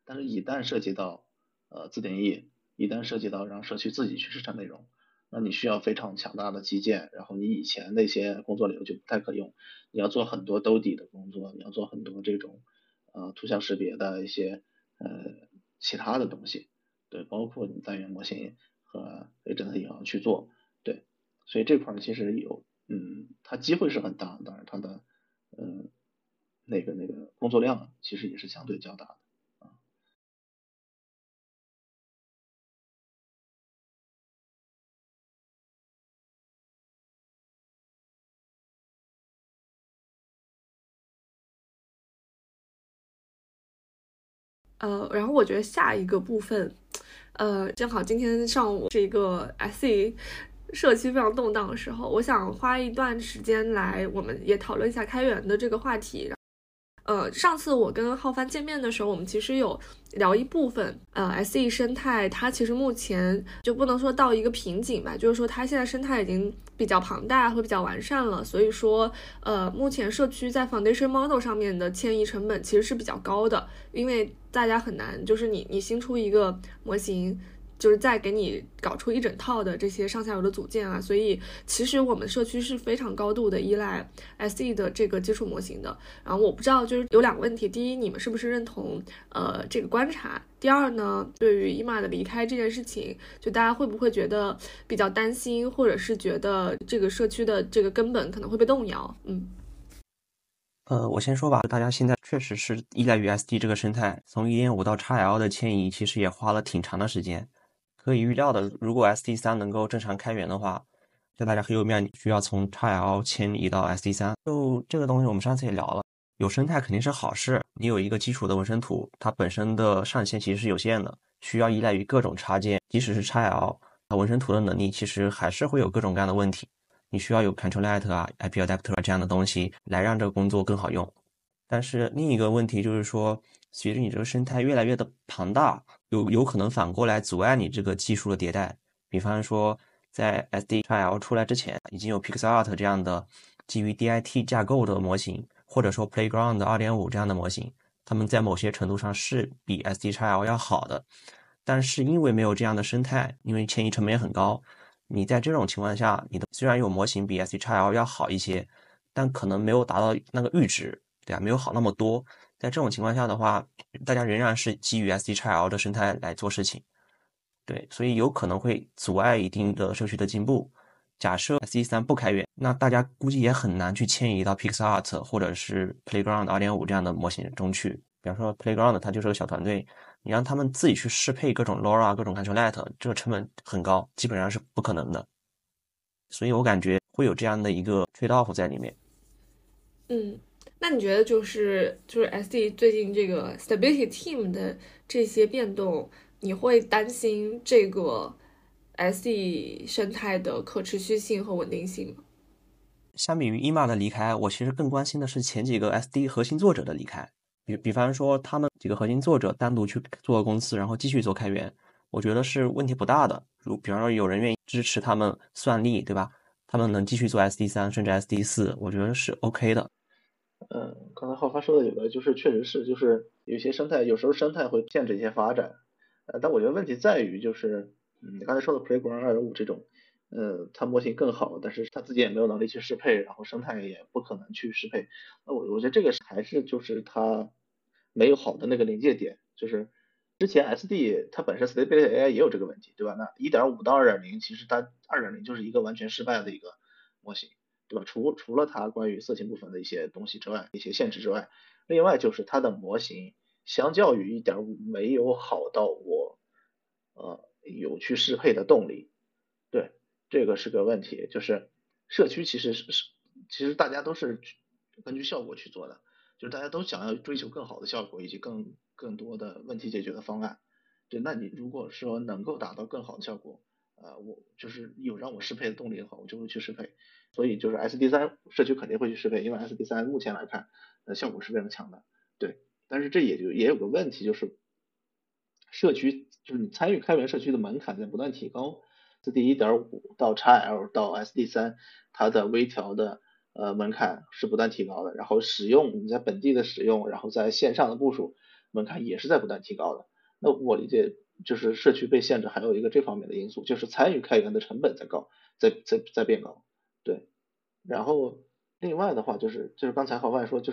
但是一旦涉及到自定义，一旦涉及到让社区自己去生产内容，那你需要非常强大的基建，然后你以前那些工作流就不太可用，你要做很多兜底的工作，你要做很多这种图像识别的一些其他的东西，对，包括你单元模型和Agent也要去做，对，所以这块其实它机会是很大，当然它的那个工作量其实也是相对较大的。 然后我觉得下一个部分，正好今天上午是一个 SE 社区非常动荡的时候，我想花一段时间来，我们也讨论一下开源的这个话题。上次我跟浩帆见面的时候，我们其实有聊一部分SE 生态，它其实目前就不能说到一个瓶颈吧，就是说它现在生态已经比较庞大和比较完善了，所以说目前社区在 foundation model 上面的迁移成本其实是比较高的，因为大家很难就是你新出一个模型，就是再给你搞出一整套的这些上下游的组件啊，所以其实我们社区是非常高度的依赖 SE 的这个基础模型的。然后我不知道就是有两个问题，第一，你们是不是认同这个观察？第二呢，对于伊玛的离开这件事情，就大家会不会觉得比较担心，或者是觉得这个社区的这个根本可能会被动摇？ 我先说吧，大家现在确实是依赖于 SD 这个生态，从 1.5 到 XL 的迁移，其实也花了挺长的时间。可以预料的，如果 SD3 能够正常开源的话，就大家很有面需要从 XL 迁移到 SD3。就这个东西，我们上次也聊了，有生态肯定是好事。你有一个基础的纹身图，它本身的上限其实是有限的，需要依赖于各种插件。即使是 XL，它纹身图的能力其实还是会有各种各样的问题。你需要有 controllet 啊、IP adapter 这样的东西来让这个工作更好用。但是另一个问题就是说，随着你这个生态越来越的庞大，有可能反过来阻碍你这个技术的迭代。比方说，在 SDXL 出来之前，已经有 PixArt 这样的基于 DIT 架构的模型，或者说 Playground 2.5这样的模型，它们在某些程度上是比 SDXL 要好的。但是因为没有这样的生态，因为迁移成本也很高，你在这种情况下，你的虽然有模型比 SDXL 要好一些，但可能没有达到那个阈值，对啊，没有好那么多。在这种情况下的话，大家仍然是基于 SDXL 的生态来做事情，对，所以有可能会阻碍一定的社区的进步。假设 SD3 不开源，那大家估计也很难去迁移到 PixArt 或者是 Playground 2.5这样的模型中去。比方说 Playground 它就是个小团队，你让他们自己去适配各种 LoRa、各种 controllet，这个成本很高，基本上是不可能的。所以我感觉会有这样的一个 trade off 在里面。 那你觉得就是 SD 最近这个 stability team 的这些变动，你会担心这个 SD 生态的可持续性和稳定性吗？ 相比于 Ema 的离开，我其实更关心的是前几个 SD 核心作者的离开。比方说，他们几个核心作者单独去做公司，然后继续做开源，我觉得是问题不大的。比方说，有人愿意支持他们算力，对吧？他们能继续做 SD3 甚至 SD4，我觉得是 OK 的。 刚才浩发说的有个就是确实是，就是有些生态，有时候生态会限制一些发展，但我觉得问题在于就是，你刚才说的 Playground 2.5这种，它模型更好，但是它自己也没有能力去适配，然后生态也不可能去适配，那我觉得这个还是就是它没有好的那个临界点，就是之前 SD 它本身 Stability AI 也有这个问题，对吧？那1.5到2.0其实它2.0就是一个完全失败的一个模型。对吧？除了它关于色情部分的一些东西之外，一些限制之外，另外就是它的模型相较于1.5没有好到我有去适配的动力。对，这个是个问题。就是社区其实大家都是根据效果去做的，就是大家都想要追求更好的效果以及更多的问题解决的方案。对，那你如果说能够达到更好的效果，我就是有让我适配的动力的话，我就会去适配。所以就是 SD3 社区肯定会去适配，因为 SD3 目前来看，效果是非常强的。对，但是这也有个问题，就是社区就是你参与开源社区的门槛在不断提高，SD 1.5到 XL 到 SD3，它的微调的门槛是不断提高的，然后你在本地的使用，然后在线上的部署， 门槛也是在不断提高的。那我理解就是社区被限制还有一个这方面的因素，就是参与开源的成本在变高。对，然后另外的话就是刚才郝万说，就是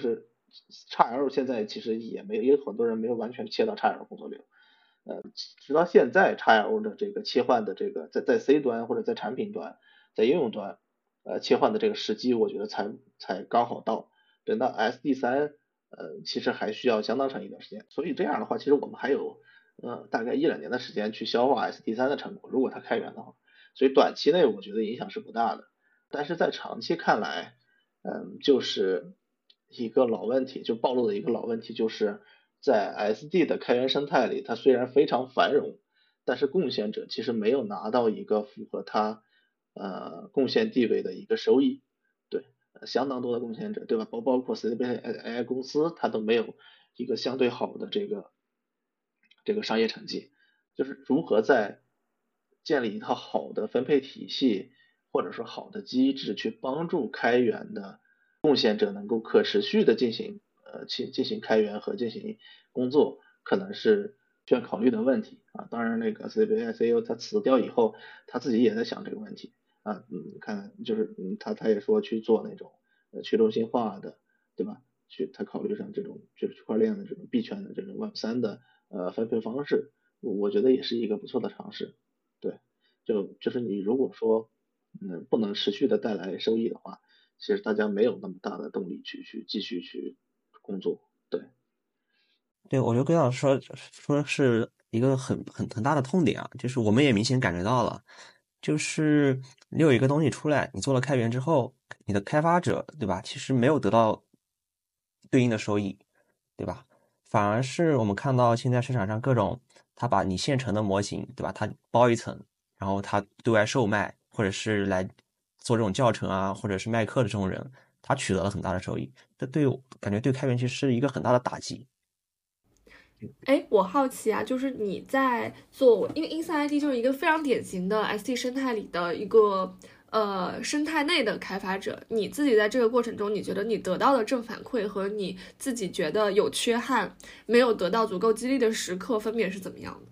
XL 现在其实也有很多人没有完全切到 XL 工作流。直到现在 XL 的这个切换的这个在 C 端或者在产品端在应用端切换的这个时机，我觉得才刚好到。等到 SD3 其实还需要相当长一段时间。所以这样的话，其实我们还有大概1-2年的时间去消化 SD3 的成果，如果它开源的话。所以短期内我觉得影响是不大的，但是在长期看来，就是一个老问题，就暴露的一个老问题，就是在 SD 的开源生态里，它虽然非常繁荣，但是贡献者其实没有拿到一个符合他贡献地位的一个收益。对，相当多的贡献者，对吧？包括 CDBI 公司，它都没有一个相对好的这个商业成绩。就是如何在建立一套好的分配体系，或者说好的机制，去帮助开源的贡献者能够可持续的进行开源和进行工作，可能是需要考虑的问题啊。当然那个 CDBI CEO 他辞掉以后，他自己也在想这个问题啊。看就是他也说去做那种去中心化的，对吧？他考虑上这种就是区块链的这种币圈的这种 Web3 的分配方式，我觉得也是一个不错的尝试。对，就是你如果说不能持续的带来收益的话，其实大家没有那么大的动力去继续去工作。 对，我觉得归老师说是一个很大的痛点啊，就是我们也明显感觉到了，就是你有一个东西出来，你做了开源之后，你的开发者，对吧？其实没有得到对应的收益，对吧？反而是我们看到现在市场上各种，他把你现成的模型，对吧？他包一层，然后他对外售卖，或者是来做这种教程啊，或者是卖课的这种人，他取得了很大的收益，这感觉对开源其实是一个很大的打击。 哎，我好奇啊，就是你在做，因为 InsideID 就是一个非常典型的 ST 生态里的一个生态内的开发者，你自己在这个过程中，你觉得你得到的正反馈和你自己觉得有缺憾、没有得到足够激励的时刻，分别是怎么样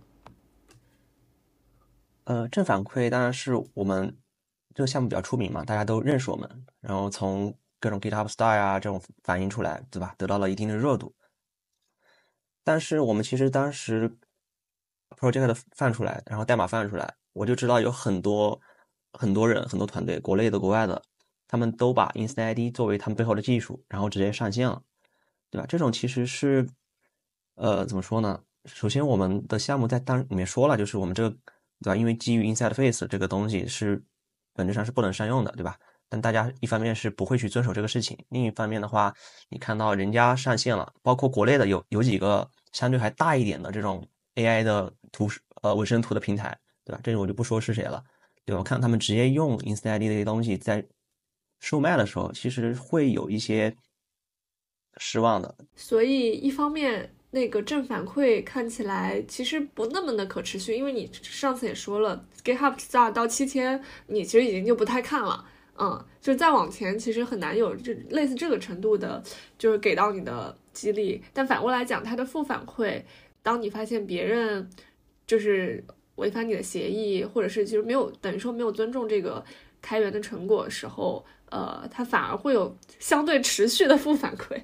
的？正反馈当然是我们这个项目比较出名嘛，大家都认识我们，然后从各种 GitHub Star 啊这种反映出来，对吧？得到了一定的热度。但是我们其实当时 project 的放出来，然后代码放出来，我就知道有很多人、很多团队，国内的、国外的，他们都把 InsideID 作为他们背后的技术，然后直接上线了，对吧？这种其实是怎么说呢？首先我们的项目在里面说了，就是我们这个对吧？因为基于 Inside Face 这个东西是本质上是不能商用的，对吧？但大家一方面是不会去遵守这个事情，另一方面的话，你看到人家上线了，包括国内的有几个相对还大一点的这种 AI 的纹身图的平台，对吧？这个我就不说是谁了，对吧？我看他们直接用 InsideID 这些东西在售卖的时候，其实会有一些失望的。 所以一方面那个正反馈看起来其实不那么的可持续，因为你上次也说了 GitHub Star 到7天，你其实已经就不太看了。就再往前其实很难有类似这个程度的就是给到你的激励。但反过来讲，它的负反馈，当你发现别人就是违反你的协议，或者是其实没有等于说没有尊重这个开源的成果的时候，它反而会有相对持续的负反馈。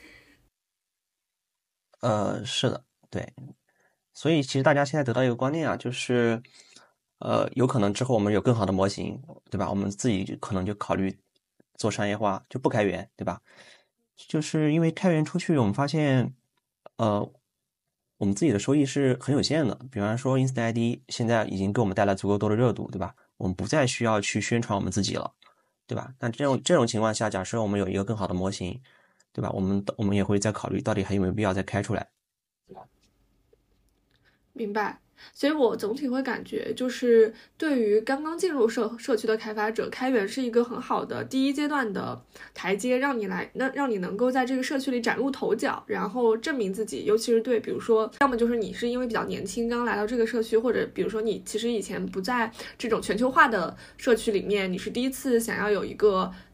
是的，对，所以其实大家现在得到一个观念啊，就是有可能之后我们有更好的模型，对吧？我们自己可能就考虑做商业化，就不开源，对吧？就是因为开源出去，我们发现我们自己的收益是很有限的。比方说 InsideID 现在已经给我们带来足够多的热度，对吧？我们不再需要去宣传我们自己了，对吧？那这种情况下，假设我们有一个更好的模型，对吧？我们也会再考虑到底还有没有必要再开出来。 明白。所以我总体会感觉，就是对于刚刚进入社区的开发者，开源是一个很好的第一阶段的台阶，让你能够在这个社区里崭露头角，然后证明自己。尤其是对，比如说，要么就是你是因为比较年轻刚来到这个社区，或者比如说你其实以前不在这种全球化的社区里面，你是第一次想要有一个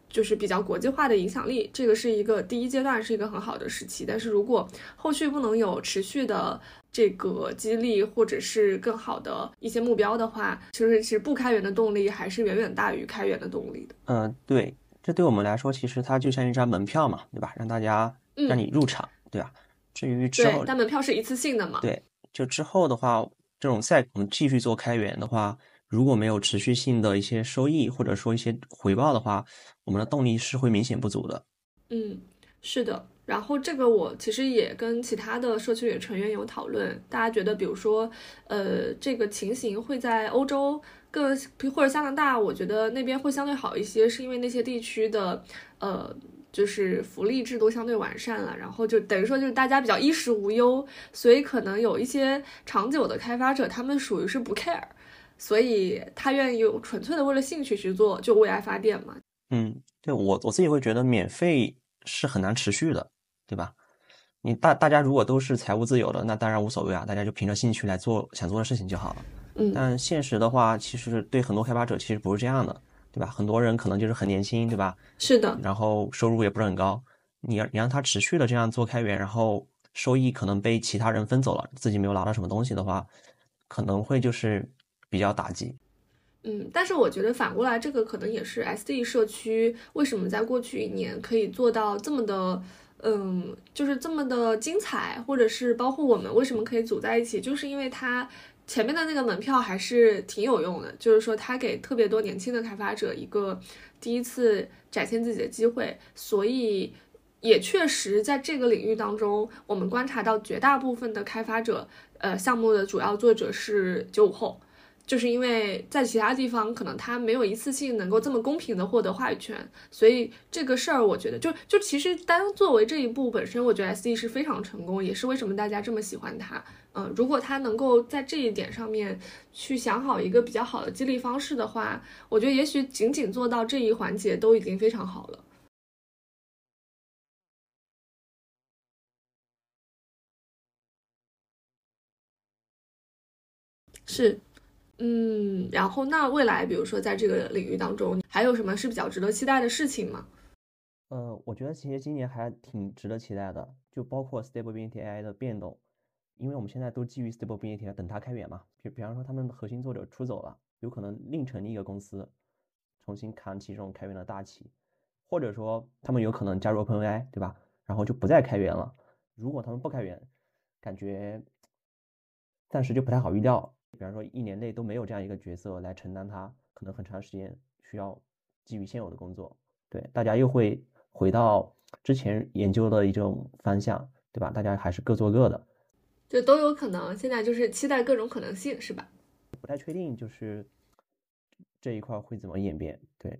就是比较国际化的影响力，这个是一个第一阶段，是一个很好的时期。但是如果后续不能有持续的这个激励或者是更好的一些目标的话，其实不开源的动力还是远远大于开源的动力的。 对，这对我们来说其实它就像一张门票嘛，对吧？让大家让你入场，对吧？至于之后， 对，但门票是一次性的嘛。 对，就之后的话，这种再我们继续做开源的话，如果没有持续性的一些收益或者说一些回报的话，我们的动力是会明显不足的。 是的。然后这个我其实也跟其他的社区里成员有讨论，大家觉得比如说这个情形会在欧洲或者加拿大，我觉得那边会相对好一些，是因为那些地区的就是福利制度相对完善了，然后就等于说就是大家比较衣食无忧，所以可能有一些长久的开发者他们属于是不 care， 所以他愿意纯粹的为了兴趣去做，就为爱发电嘛。 对，我自己会觉得免费是很难持续的，对吧？你大家如果都是财务自由的，那当然无所谓啊，大家就凭着兴趣来做想做的事情就好了。但现实的话，其实对很多开发者其实不是这样的，对吧？很多人可能就是很年轻，对吧？ 是的。 然后收入也不是很高，你让他持续的这样做开源，然后收益可能被其他人分走了，自己没有拿到什么东西的话，可能会就是比较打击。 但是我觉得反过来，这个可能也是 SD 社区为什么在过去1年可以做到这么的，就是这么的精彩，或者是包括我们为什么可以组在一起，就是因为它前面的那个门票还是挺有用的，就是说它给特别多年轻的开发者一个第一次展现自己的机会，所以也确实在这个领域当中，我们观察到绝大部分的开发者，项目的主要作者是95后。就是因为在其他地方可能他没有一次性能够这么公平的获得话语权，所以这个事儿我觉得就其实单作为这一步本身，我觉得 SD 是非常成功，也是为什么大家这么喜欢它。如果他能够在这一点上面去想好一个比较好的激励方式的话，我觉得也许仅仅做到这一环节都已经非常好了。是。然后那未来比如说在这个领域当中还有什么是比较值得期待的事情吗？ 我觉得其实今年还挺值得期待的，就包括 Stability AI 的变动，因为我们现在都基于 Stability AI 等它开源嘛，比方说他们的核心作者出走了，有可能另成立一个公司，重新扛起这种开源的大旗，或者说他们有可能加入 OpenAI， 对吧？然后就不再开源了。如果他们不开源，感觉暂时就不太好预料。比方说1年内都没有这样一个角色来承担它可能很长时间需要基于现有的工作，对，大家又会回到之前研究的一种方向，对吧？大家还是各做各的， 就都有可能，现在就是期待各种可能性，是吧？ 不太确定就是这一块会怎么演变。对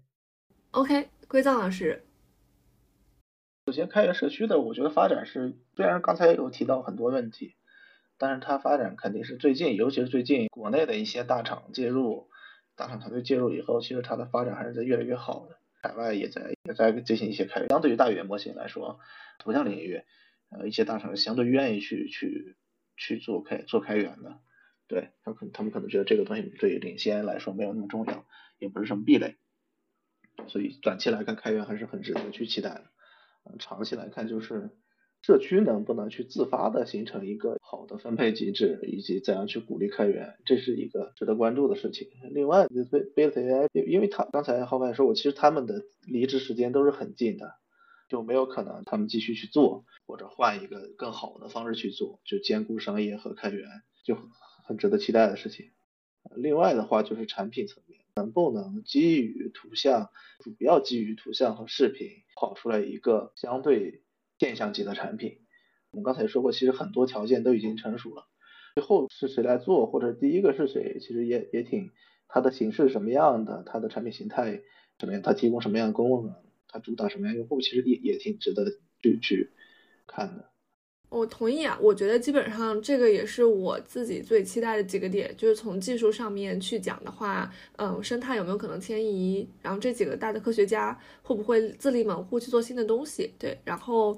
OK， 归藏老师。 首先开源社区的我觉得发展是，虽然刚才有提到很多问题，但是它发展肯定是最近，尤其是最近国内的一些大厂介入，大厂团队介入以后，其实它的发展还是在越来越好的。海外也在进行一些开源，相对于大语言模型来说，图像领域，一些大厂是相对愿意去做开源的。对，他们可能觉得这个东西对于领先来说没有那么重要，也不是什么壁垒，所以短期来看开源还是很值得去期待的。长期来看就是社区能不能去自发的形成一个好的分配机制，以及怎样去鼓励开源，这是一个值得关注的事情。另外 Beta AI 因为他刚才浩瀚说过，其实他们的离职时间都是很近的，就没有可能他们继续去做，或者换一个更好的方式去做，就兼顾商业和开源，就很值得期待的事情。另外的话就是产品层面，能不能基于图像，主要基于图像和视频跑出来一个相对现象级的产品。我们刚才说过，其实很多条件都已经成熟了，最后是谁来做，或者第一个是谁，其实也挺，它的形式是什么样的，它的产品形态什么样，它提供什么样的功能，它主打什么样的用户，其实也挺值得去看的。 我同意啊，我觉得基本上这个也是我自己最期待的几个点，就是从技术上面去讲的话，生态有没有可能迁移，然后这几个大的科学家会不会自立门户去做新的东西，对，然后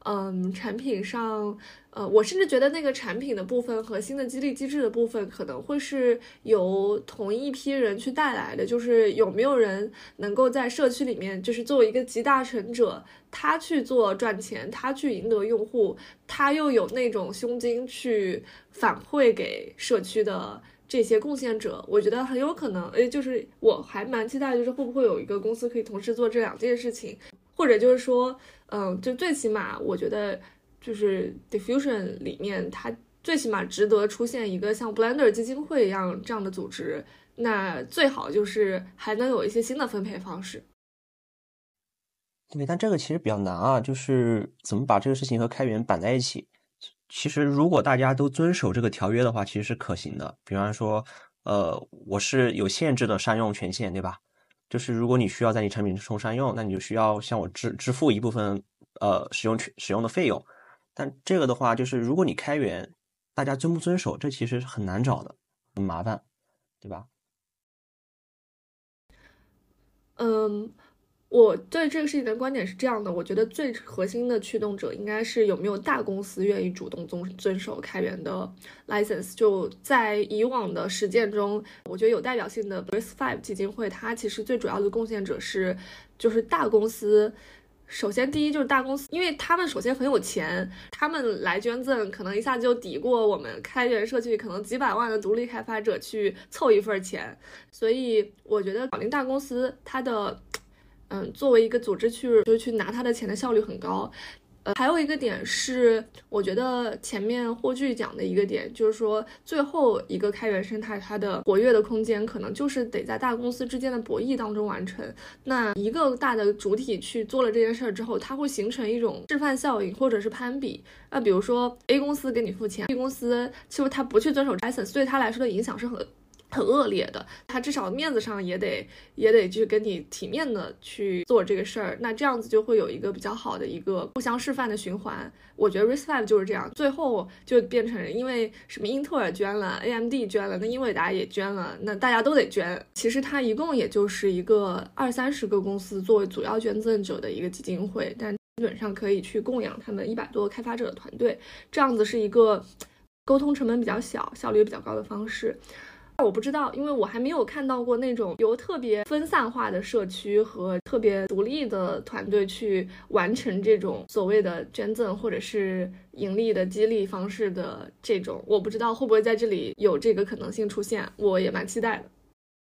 产品上，我甚至觉得那个产品的部分和新的激励机制的部分可能会是由同一批人去带来的，就是有没有人能够在社区里面，就是作为一个集大成者，他去做赚钱，他去赢得用户，他又有那种胸襟去反馈给社区的这些贡献者，我觉得很有可能，就是我还蛮期待，就是会不会有一个公司可以同时做这两件事情，或者就是说，就最起码我觉得就是 Diffusion 里面，它最起码值得出现一个像 Blender 基金会一样这样的组织，那最好就是还能有一些新的分配方式。 对，但这个其实比较难啊，就是怎么把这个事情和开源绑在一起。其实如果大家都遵守这个条约的话，其实是可行的。比方说，我是有限制的商用权限，对吧？就是如果你需要在你产品中商用，那你就需要向我支付一部分使用的费用。但这个的话，就是如果你开源，大家遵不遵守，这其实是很难找的，很麻烦，对吧？ 我对这个事情的观点是这样的，我觉得最核心的驱动者应该是有没有大公司愿意主动遵守开源的 license。就在以往的实践中，我觉得有代表性的 RISC-V 基金会，它其实最主要的贡献者就是大公司。首先第一就是大公司，因为他们首先很有钱，他们来捐赠可能一下就抵过我们开源社区可能几百万的独立开发者去凑一份钱，所以我觉得搞定大公司它的作为一个组织去拿他的钱的效率很高。还有一个点是，我觉得前面霍炬讲的一个点，就是说最后一个开源生态它的活跃的空间，可能就是得在大公司之间的博弈当中完成。那一个大的主体去做了这件事儿之后，它会形成一种示范效应或者是攀比。那比如说 A 公司给你付钱，B 公司其实他不去遵守 license， 对他来说的影响是很恶劣的，他至少面子上也得去跟你体面的去做这个事儿，那这样子就会有一个比较好的一个互相示范的循环。我觉得 RISC-V 就是这样，最后就变成因为什么英特尔捐了 AMD 捐了，那英伟达也捐了，那大家都得捐。其实它一共也就是一个20-30个公司作为主要捐赠者的一个基金会，但基本上可以去供养他们100多个开发者的团队，这样子是一个沟通成本比较小、效率也比较高的方式。我不知道，因为我还没有看到过那种由特别分散化的社区和特别独立的团队去完成这种所谓的捐赠或者是盈利的激励方式的这种，我不知道会不会在这里有这个可能性出现，我也蛮期待的。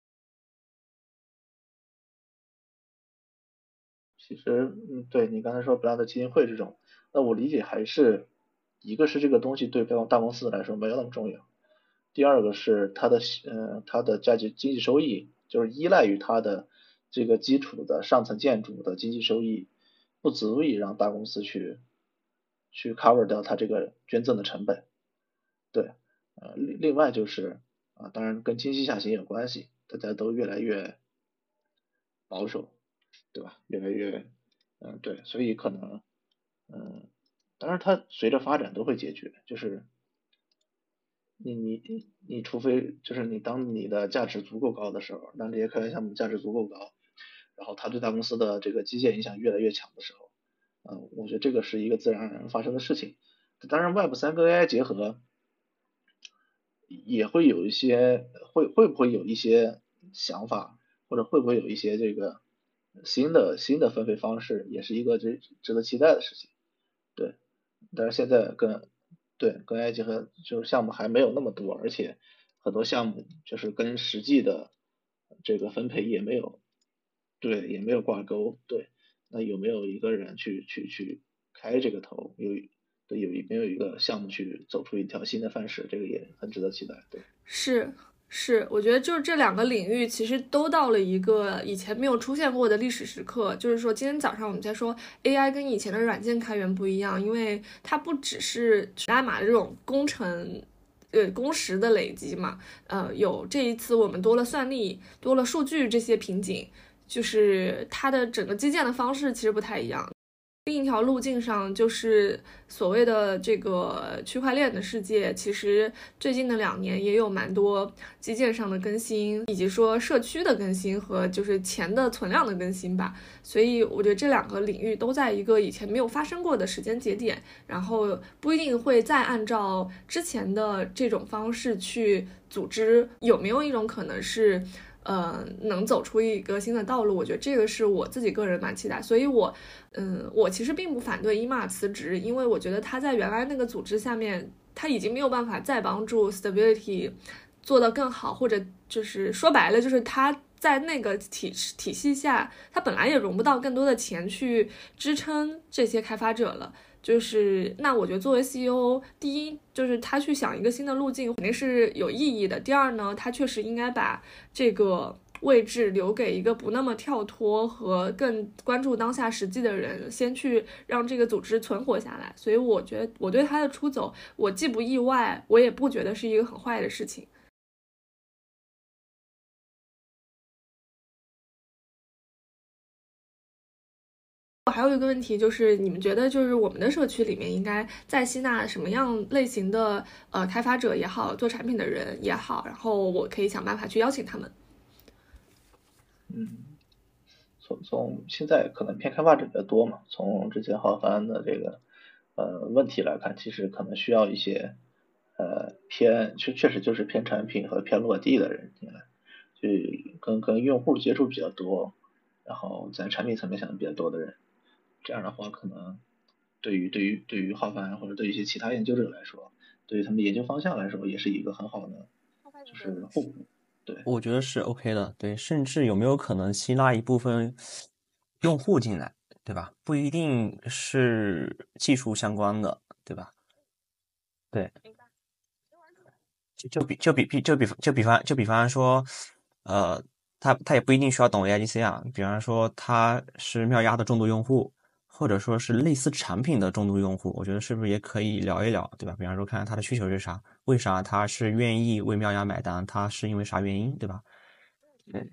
其实，对你刚才说Blender基金会这种，那我理解还是一个是这个东西对大公司来说没有那么重要。第二个是它的经济收益，就是依赖于它的这个基础的上层建筑的经济收益，不足以让大公司去 cover 掉它这个捐赠的成本。对，另外就是当然跟经济下行有关系，大家都越来越保守，对吧？越来越对，所以可能当然它随着发展都会解决，就是你除非就是当你的价值足够高的时候，当这些开源项目价值足够高，然后它对大公司的这个机械影响越来越强的时候，我觉得这个是一个自然而然发生的事情。当然 Web3 跟 AI 结合也会有一些会不会有一些想法，或者会不会有一些这个新的分配方式，也是一个值得期待的事情。对，但是现在跟 AI 结合，就是项目还没有那么多，而且很多项目就是跟实际的这个分配也没有挂钩。对，那有没有一个人去开这个头？有没有一个项目去走出一条新的范式？这个也很值得期待。对， 是，我觉得就是这两个领域其实都到了一个以前没有出现过的历史时刻。就是说，今天早上我们在说 AI 跟以前的软件开源不一样，因为它不只是代码的这种工时的累积嘛，有这一次我们多了算力、多了数据这些瓶颈，就是它的整个基建的方式其实不太一样。 另一条路径上就是所谓的这个区块链的世界，其实最近的2年也有蛮多基建上的更新，以及说社区的更新和就是钱的存量的更新吧。所以我觉得这2个领域都在一个以前没有发生过的时间节点，然后不一定会再按照之前的这种方式去组织，有没有一种可能是能走出一个新的道路，我觉得这个是我自己个人蛮期待。所以我其实并不反对伊玛辞职，因为我觉得他在原来那个组织下面，他已经没有办法再帮助 Stability 做得更好，或者就是说白了，就是他在那个体系下，他本来也融不到更多的钱去支撑这些开发者了。就是那我觉得作为 CEO， 第一就是他去想一个新的路径肯定是有意义的，第二呢，他确实应该把这个位置留给一个不那么跳脱和更关注当下实际的人，先去让这个组织存活下来。所以我觉得我对他的出走，我既不意外，我也不觉得是一个很坏的事情。还有一个问题就是，你们觉得就是我们的社区里面应该再吸纳什么样类型的开发者也好，做产品的人也好，然后我可以想办法去邀请他们。 从现在可能偏开发者比较多嘛，从之前浩帆的这个问题来看，其实可能需要一些确实就是偏产品和偏落地的人进来，去跟用户接触比较多，然后在产品层面想的比较多的人。这样的话，可能对于浩帆或者对于一些其他研究者来说，对于他们的研究方向来说，也是一个很好的就是互补。对， 我觉得是 OK 的。对，甚至有没有可能吸纳一部分用户进来，对吧？不一定是技术相关的，对吧？对，就比方说，他也不一定需要懂 AIGC 啊。比方说他是妙鸭的重度用户，或者说是类似产品的重度用户，我觉得是不是也可以聊一聊，对吧？比方说看看他的需求是啥，为啥他是愿意为妙鸭买单，他是因为啥原因，对吧？对。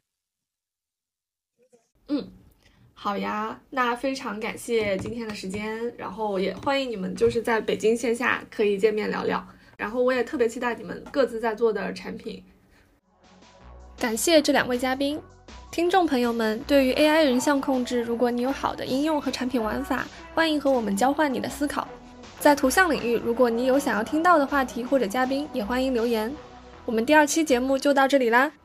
好呀，那非常感谢今天的时间，然后也欢迎你们就是在北京线下可以见面聊聊，然后我也特别期待你们各自在做的产品。感谢这2位嘉宾。听众朋友们，对于 AI 人像控制，如果你有好的应用和产品玩法，欢迎和我们交换你的思考。在图像领域，如果你有想要听到的话题或者嘉宾，也欢迎留言。我们第2期节目就到这里啦。